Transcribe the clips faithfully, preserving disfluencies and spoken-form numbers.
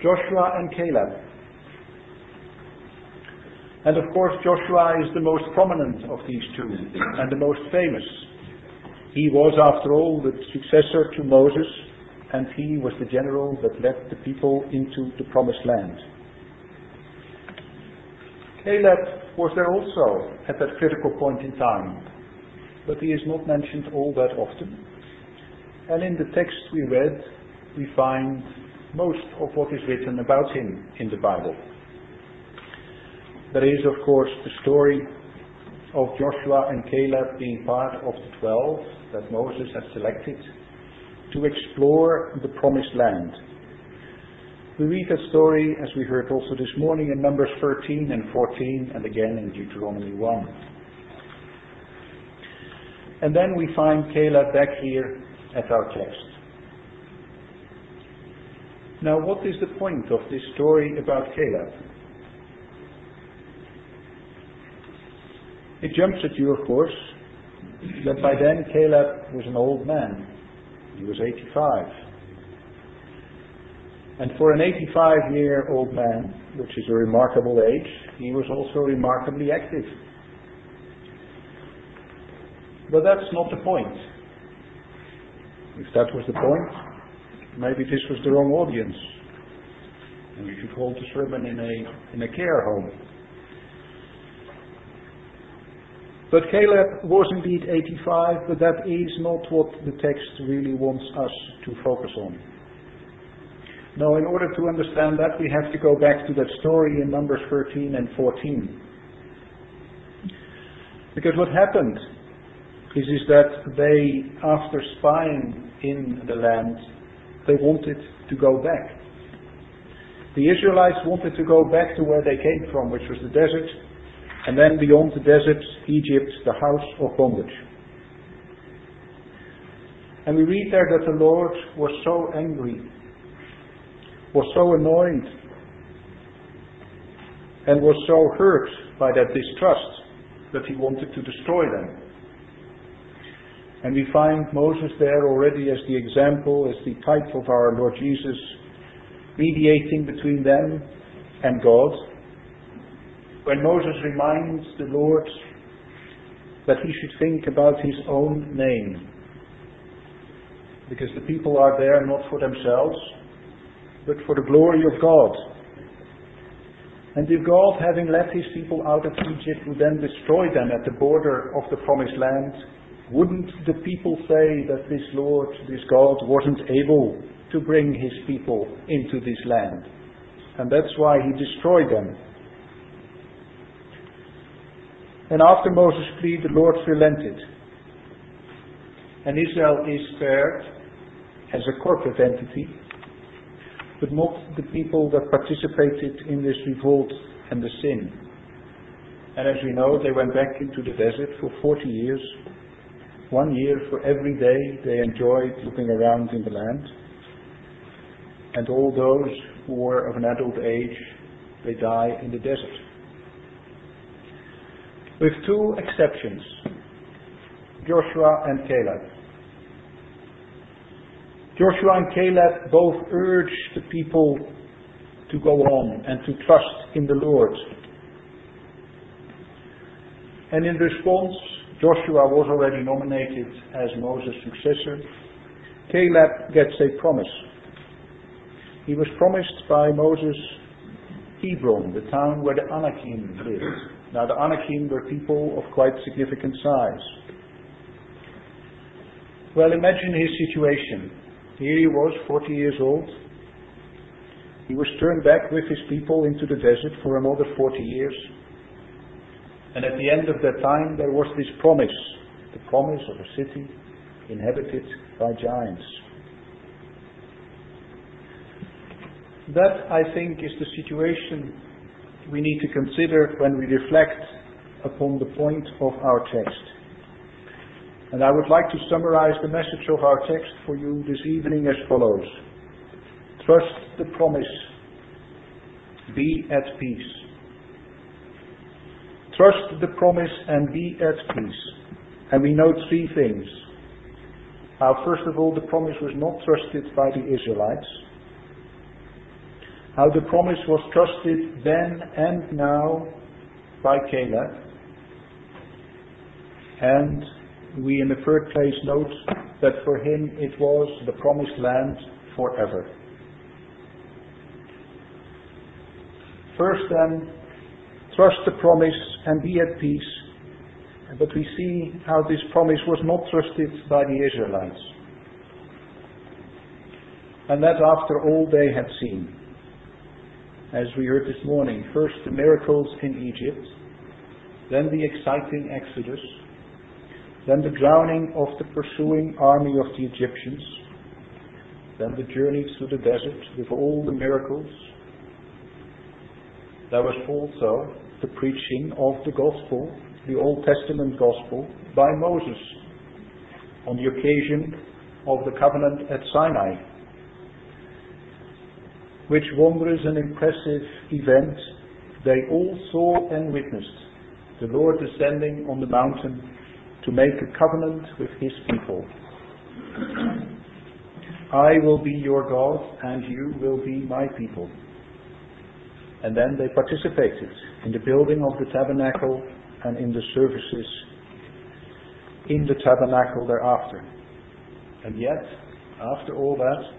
Joshua and Caleb. And of course Joshua is the most prominent of these two and the most famous. He was, after all, the successor to Moses, and he was the general that led the people into the promised land. Caleb was there also at that critical point in time, but he is not mentioned all that often. And in the text we read, we find most of what is written about him in the Bible. There is, of course, the story of Joshua and Caleb being part of the twelve that Moses had selected to explore the promised land. We read that story, as we heard also this morning, in Numbers thirteen and fourteen, and again in Deuteronomy one. And then we find Caleb back here at our text. Now, what is the point of this story about Caleb? It jumps at you, of course, that by then Caleb was an old man. He was eighty-five. And for an eighty-five-year-old man, which is a remarkable age, he was also remarkably active. But that's not the point. If that was the point, maybe this was the wrong audience, and we should hold the sermon in a in a care home. But Caleb was indeed eighty-five, but that is not what the text really wants us to focus on. No, in order to understand that, we have to go back to that story in Numbers thirteen and fourteen. Because what happened is, is that they, after spying in the land, they wanted to go back. The Israelites wanted to go back to where they came from, which was the desert, and then beyond the desert, Egypt, the house of bondage. And we read there that the Lord was so angry, was so annoyed, and was so hurt by that distrust that he wanted to destroy them. And we find Moses there already as the example, as the type of our Lord Jesus, mediating between them and God. When Moses reminds the Lord that he should think about his own name, because the people are there not for themselves, but for the glory of God. And if God, having led his people out of Egypt, would then destroy them at the border of the promised land, wouldn't the people say that this Lord, this God, wasn't able to bring his people into this land? And that's why he destroyed them. And after Moses' plea, the Lord relented. And Israel is spared as a corporate entity, but not the people that participated in this revolt and the sin. And as we know, they went back into the desert for forty years. One year for every day they enjoyed looking around in the land. And all those who were of an adult age, they die in the desert. With two exceptions, Joshua and Caleb. Joshua and Caleb both urged the people to go on and to trust in the Lord. And in response, Joshua was already nominated as Moses' successor. Caleb gets a promise. He was promised by Moses Hebron, the town where the Anakim lived. Now the Anakim were people of quite significant size. Well, imagine his situation. Here he was, forty years old. He was turned back with his people into the desert for another forty years. And at the end of that time there was this promise, the promise of a city inhabited by giants. That, I think, is the situation we need to consider when we reflect upon the point of our text. And I would like to summarize the message of our text for you this evening as follows. Trust the promise. Be at peace. Trust the promise and be at peace. And we note three things. Now, first of all, the promise was not trusted by the Israelites. how the promise was trusted then and now by Caleb. And we in the third place note that for him it was the promised land forever. First then, trust the promise and be at peace. But we see how this promise was not trusted by the Israelites. And that after all they had seen. As we heard this morning, first the miracles in Egypt, then the exciting Exodus, then the drowning of the pursuing army of the Egyptians, then the journey through the desert with all the miracles. There was also the preaching of the gospel, the Old Testament gospel, by Moses on the occasion of the covenant at Sinai. Which wondrous and impressive event they all saw and witnessed, the Lord descending on the mountain to make a covenant with his people. I will be your God and you will be my people. And then they participated in the building of the tabernacle and in the services in the tabernacle thereafter. And yet, after all that,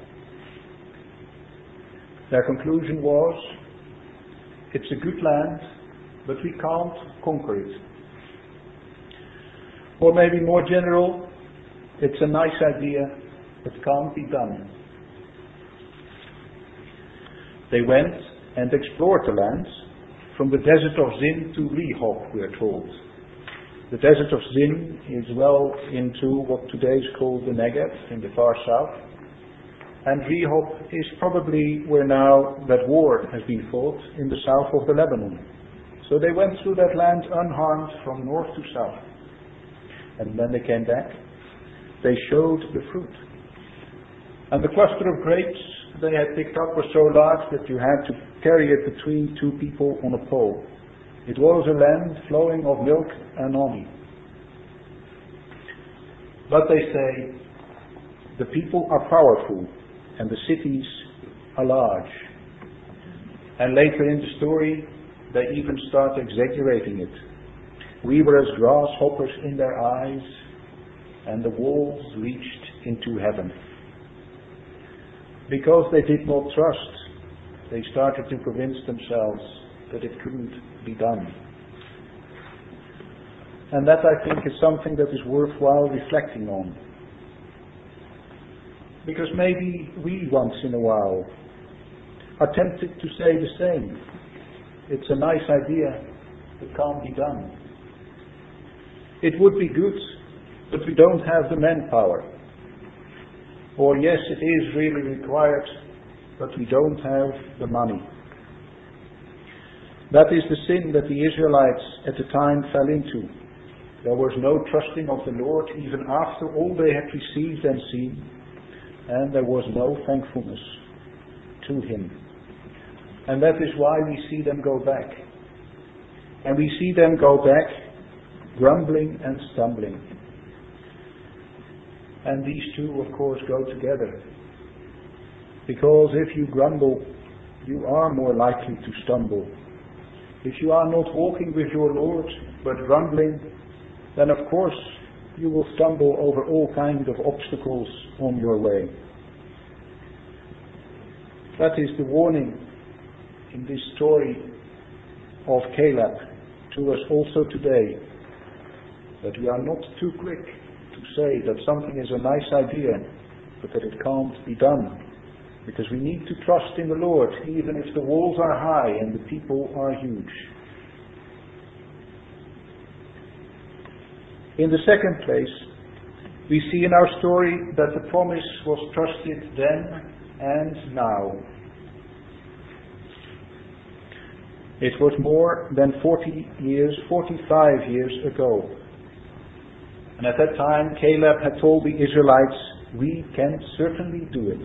their conclusion was, it's a good land, but we can't conquer it. Or maybe more general, it's a nice idea, but can't be done. They went and explored the land, from the desert of Zin to Rehob, we are told. The desert of Zin is well into what today is called the Negev, in the far south. And Rehob is probably where now that war has been fought, in the south of the Lebanon. So they went through that land unharmed from north to south. And when they came back, they showed the fruit. And the cluster of grapes they had picked up was so large that you had to carry it between two people on a pole. It was a land flowing of milk and honey. But they say, the people are powerful and the cities are large. And later in the story, they even start exaggerating it. We were as grasshoppers in their eyes, and the walls reached into heaven. Because they did not trust, they started to convince themselves that it couldn't be done. And that, I think, is something that is worthwhile reflecting on. Because maybe we once in a while are tempted to say the same. It's a nice idea, it can't be done. It would be good, but we don't have the manpower. Or yes, it is really required, but we don't have the money. That is the sin that the Israelites at the time fell into. There was no trusting of the Lord even after all they had received and seen, and there was no thankfulness to Him. And that is why we see them go back. And we see them go back grumbling and stumbling. And these two, of course, go together. Because if you grumble, you are more likely to stumble. If you are not walking with your Lord, but grumbling, then of course you will stumble over all kinds of obstacles on your way. That is the warning in this story of Caleb to us also today, that we are not too quick to say that something is a nice idea, but that it can't be done. Because we need to trust in the Lord, even if the walls are high and the people are huge. In the second place, we see in our story that the promise was trusted then and now. It was more than forty years, forty-five years ago. And at that time, Caleb had told the Israelites, we can certainly do it.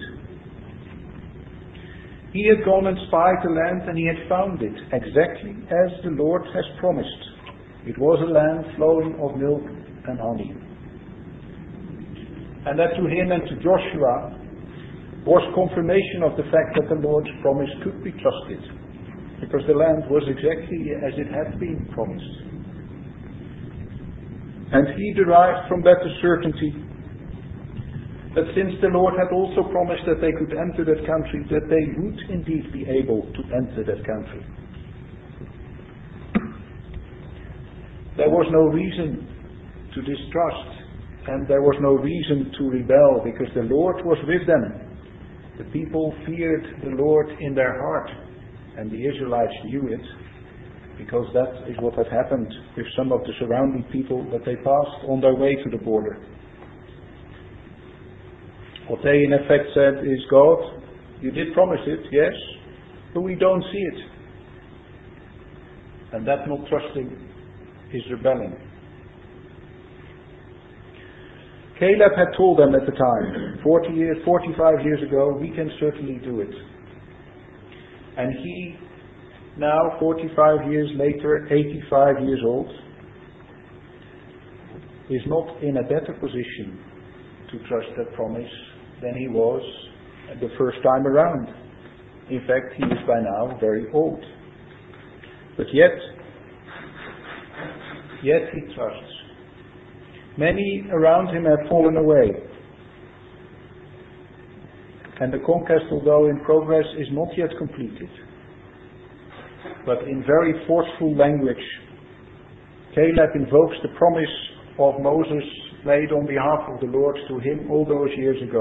He had gone and spied the land, and he had found it exactly as the Lord has promised. It was a land flowing of milk and honey. And that to him and to Joshua, was confirmation of the fact that the Lord's promise could be trusted, because the land was exactly as it had been promised. And he derived from that the certainty that since the Lord had also promised that they could enter that country, that they would indeed be able to enter that country. There was no reason to distrust, and there was no reason to rebel, because the Lord was with them. The people feared the Lord in their heart, and the Israelites knew it, because that is what had happened with some of the surrounding people that they passed on their way to the border. What they in effect said is, God, you did promise it, yes, but we don't see it. And that not trusting is rebelling. Caleb had told them at the time, forty years, forty-five years ago, we can certainly do it. And he, now forty-five years later, eighty-five years old, is not in a better position to trust that promise than he was the first time around. In fact, he is by now very old. But yet, yet he trusts. Many around him have fallen away. And the conquest, although in progress, is not yet completed. But in very forceful language, Caleb invokes the promise of Moses made on behalf of the Lord to him all those years ago.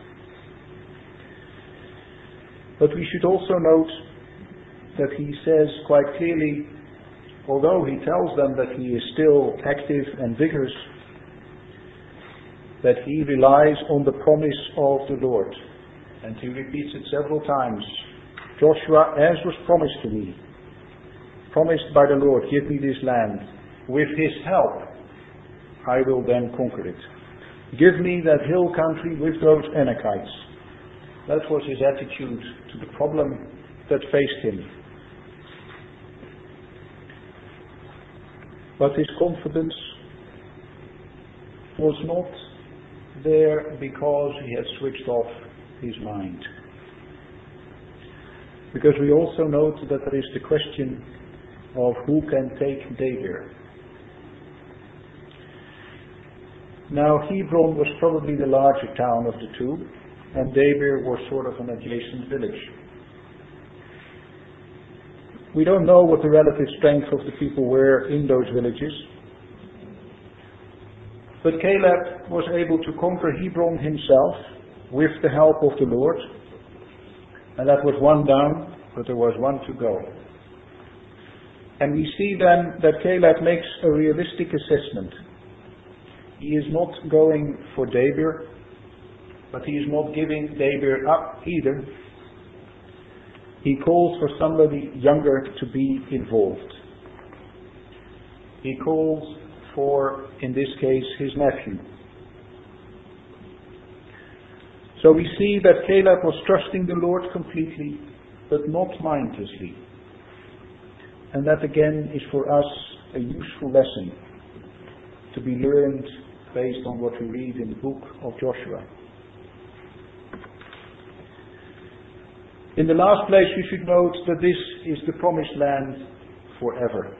But we should also note that he says quite clearly, although he tells them that he is still active and vigorous, that he relies on the promise of the Lord. And he repeats it several times. Joshua, as was promised to me, promised by the Lord, give me this land. With his help, I will then conquer it. Give me that hill country with those Anakites. That was his attitude to the problem that faced him. But his confidence was not there because he had switched off his mind. Because we also note that there is the question of who can take Debir. Now Hebron was probably the larger town of the two, and Debir was sort of an adjacent village. We don't know what the relative strength of the people were in those villages, but Caleb was able to conquer Hebron himself with the help of the Lord, and that was one down, but there was one to go. And we see then that Caleb makes a realistic assessment. He is not going for Debir, but he is not giving Debir up either. He calls for somebody younger to be involved. He calls for, in this case, his nephew. So we see that Caleb was trusting the Lord completely, but not mindlessly. And that again is for us a useful lesson to be learned based on what we read in the book of Joshua. In the last place we should note that this is the promised land forever.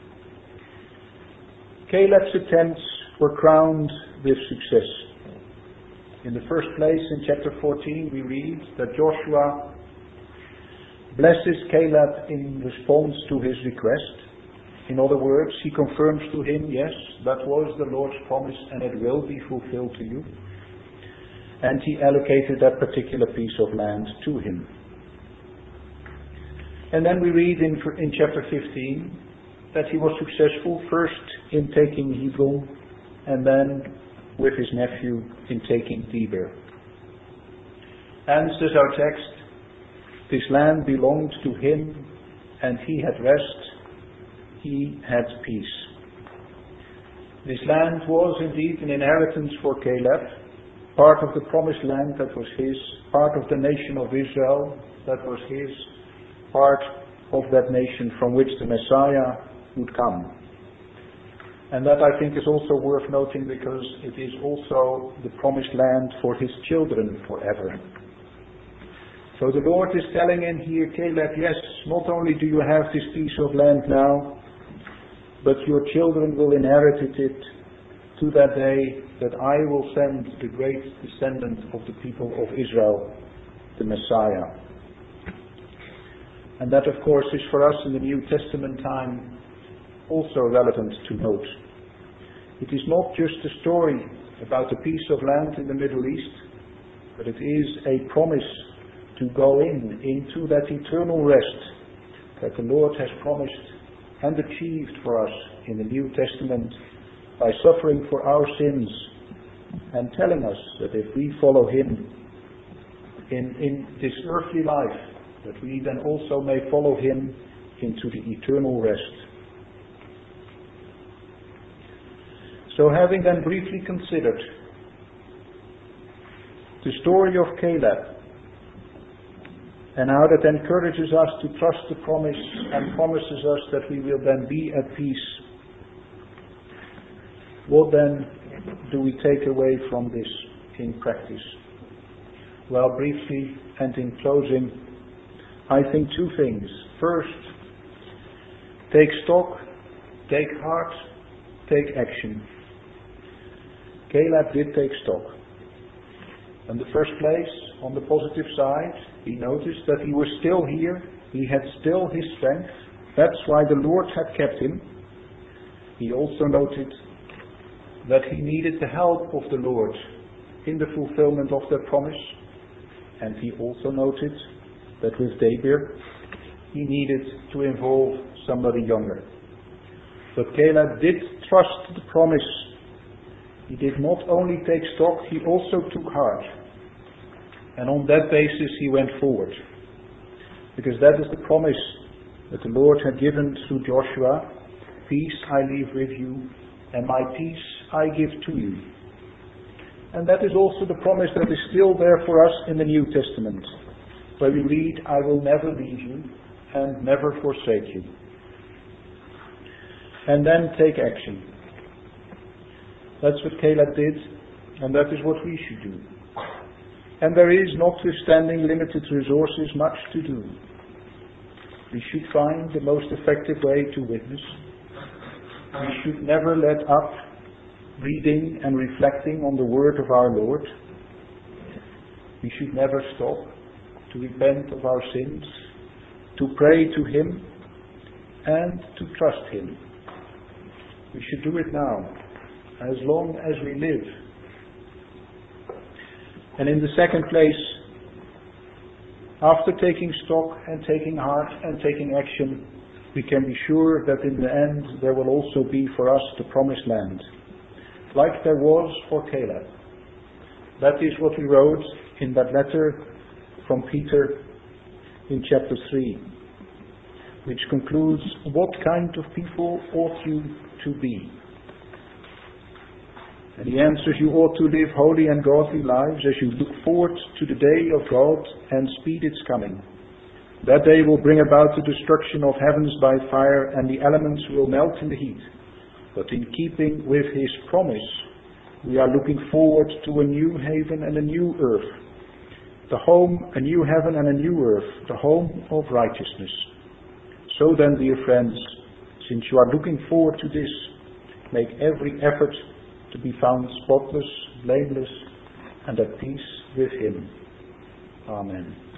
Caleb's attempts were crowned with success. In the first place, in chapter fourteen, we read that Joshua blesses Caleb in response to his request. In other words, he confirms to him, yes, that was the Lord's promise and it will be fulfilled to you. And he allocated that particular piece of land to him. And then we read in, in chapter fifteen that he was successful first in taking Hebron and then with his nephew in taking Debir. And says our text, this land belonged to him and he had rest, he had peace. This land was indeed an inheritance for Caleb, part of the promised land that was his, part of the nation of Israel that was his, part of that nation from which the Messiah would come. And that I think is also worth noting because it is also the promised land for his children forever. So the Lord is telling in here, Caleb, yes, not only do you have this piece of land now, but your children will inherit it to that day that I will send the great descendant of the people of Israel, the Messiah. And that, of course, is for us in the New Testament time also relevant to note. It is not just a story about a piece of land in the Middle East, but it is a promise to go in into that eternal rest that the Lord has promised and achieved for us in the New Testament by suffering for our sins and telling us that if we follow Him in, in this earthly life, that we then also may follow Him into the eternal rest. So having then briefly considered the story of Caleb and how that encourages us to trust the promise and promises us that we will then be at peace, what then do we take away from this in practice? Well, briefly and in closing, I think two things. First, take stock, take heart, take action. Caleb did take stock. In the first place, on the positive side, he noticed that he was still here. He had still his strength. That's why the Lord had kept him. He also noted that he needed the help of the Lord in the fulfillment of their promise. And he also noted that with Debir, he needed to involve somebody younger. But Caleb did trust the promise. He did not only take stock, he also took heart. And on that basis he went forward. Because that is the promise that the Lord had given through Joshua. Peace I leave with you, and my peace I give to you. And that is also the promise that is still there for us in the New Testament, where we read, I will never leave you and never forsake you. And then take action. That's what Caleb did, and that is what we should do. And there is, notwithstanding limited resources, much to do. We should find the most effective way to witness. We should never let up reading and reflecting on the word of our Lord. We should never stop to repent of our sins, to pray to Him, and to trust Him. We should do it now, as long as we live. And in the second place, after taking stock and taking heart and taking action, we can be sure that in the end there will also be for us the promised land, like there was for Caleb. That is what we wrote in that letter from Peter in chapter three, which concludes, what kind of people ought you to be? And he answers, you ought to live holy and godly lives as you look forward to the day of God and speed its coming. That day will bring about the destruction of heavens by fire, and the elements will melt in the heat. But in keeping with His promise, we are looking forward to a new haven and a new earth. The home, a new heaven and a new earth, the home of righteousness. So then, dear friends, since you are looking forward to this, make every effort to be found spotless, blameless, and at peace with Him. Amen.